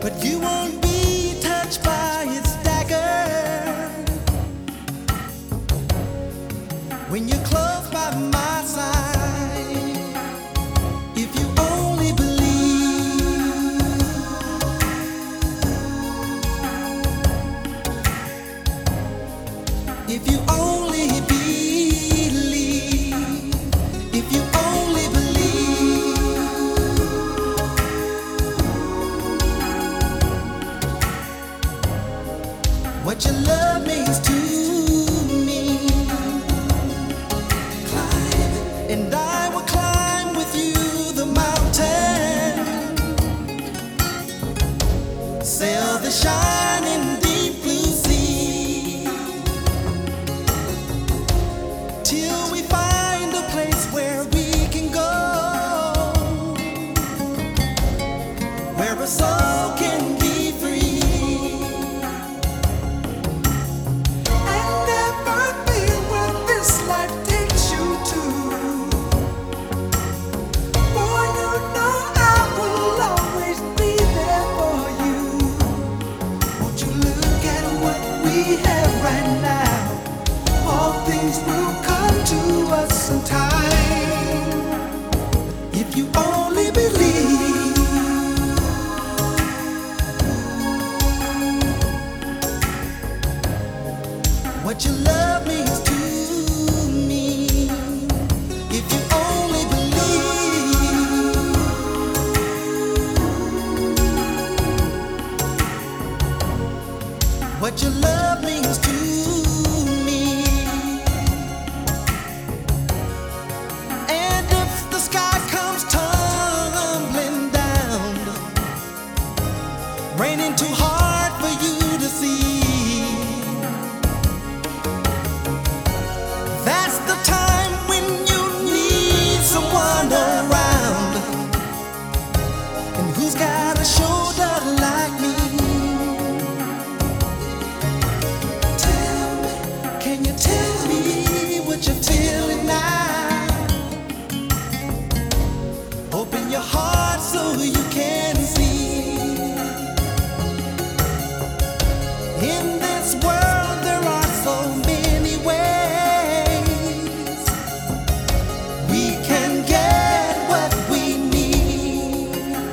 but you won't be touched by its dagger when you're close by my side. If you only believe, if you only believe, if you only believe, what your love means to me. Climb, and I will climb with you the mountain, sail the shining deep blue sea, till we find a place where we can go, where a soul can be free. And never be where this life takes you to. For you know I will always be there for you. Won't you look at what we have right now? All things will come to us in time. If you only believe, what your love means to me. If you only believe, what your love means to me. And if the sky comes tumbling down, raining too hard for you to see, that's the time when you need someone around, and who's got a shoulder like me. Tell me, can you tell me what you're feeling now? Open your heart so you can see. In this world there are so many ways we can get what we need.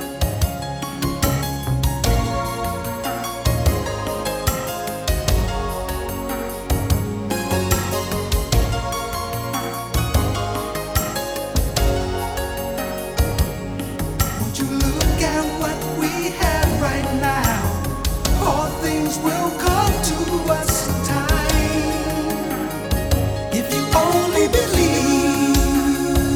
Won't you look at what we have right now? All things will come to us in time. If you only believe,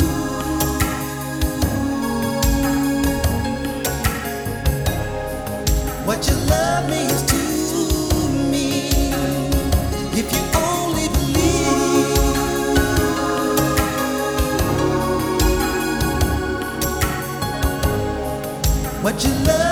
what your love means to me. If you only believe, what your love